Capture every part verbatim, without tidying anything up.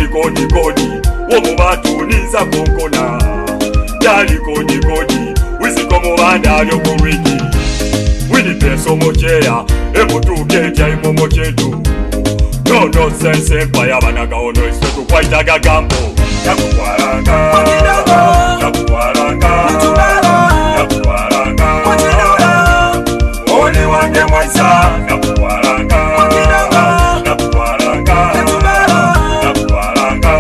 kodi kodi womubatu niza konkona Yali kodi kodi wisiko mubanda lyo kuriki Wini peso mochea emutuke kya imo mochetu No no sense empire banaga ono isetu kwaita gagambo Yakutwaranga Yakutwaranga Yakutwaranga Oni wange mwaisa Yakutwaranga Yakutwaranga Yakutwaranga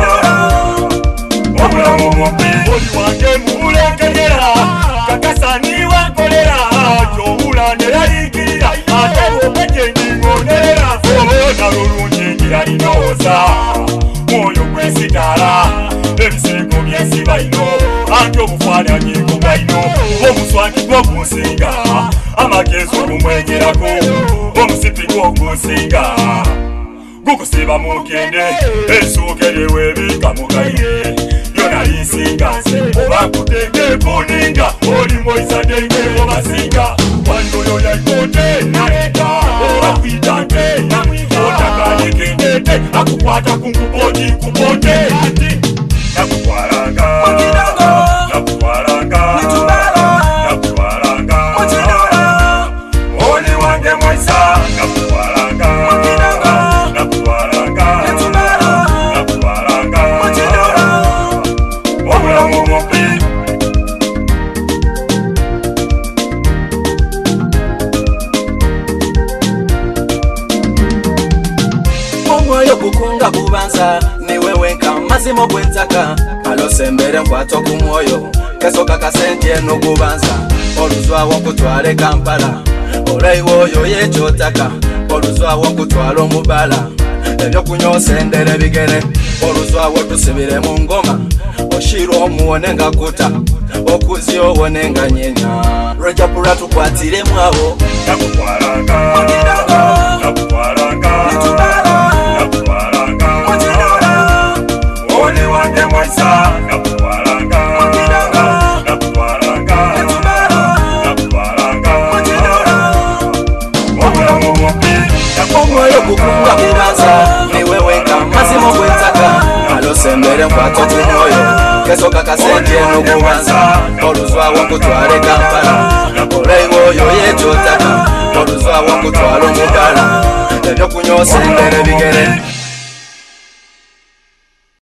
Obulamu mumbi Oli wange mubulengerera Kakasani wakolera Jowula nerayikirira Ate upejengi ngonerera Ona lulungi ngira linoza Mwoyo kwesitala Ebiseko byesiba ino Anti obufanya nyikuba ino Omuswangi gwo kunsinga Amagezo kumwenyerako Omusipi gwo kunsinga Gukusiba mukende Esukelewe bika mugaire Yona lisinga Oba kuteke poninga Oli moisa denge obasinga Wandoyo ya ikote nareta Oba kuitante namwita Otaka nikendete Akukwata kunguboji kubote Nakutwaranga Nakutwaranga Nakutwaranga Oli wange mwaisa Nakutwaranga Nakutwaranga Nakutwaranga Obulamu mumbi Omwoyo kukunga bubanza niwe wenka mazimo gwentaka alosembere nkwato ku mwoyo kasoka kasente no kubanza oluzwa wokutwale Kampala olaiwo oyo yechotaka oluzwa wokutwala omubala ebyo kunyosendere bigere oluzwa wotusibire mu ngoma oshiro omuwone nga kuta okuzi owone nga nyenya rejapura tukwatire mwabo Nakutwaranga Nakutwaranga Nakutwaranga Oli wange mwaisa Nakutwaranga Nakutwaranga Nakutwaranga Obulamu mumbi Omwoyo kukunga bubanza niwe wenka mazimo gwentaka alosembere nkwato ku mwoyo kesoka kasente no kubanza oluzwa wokutwale Kampala olaiwo oyo yechotaka oluzwa wokutwala omubala ebyo kunyosendere bigere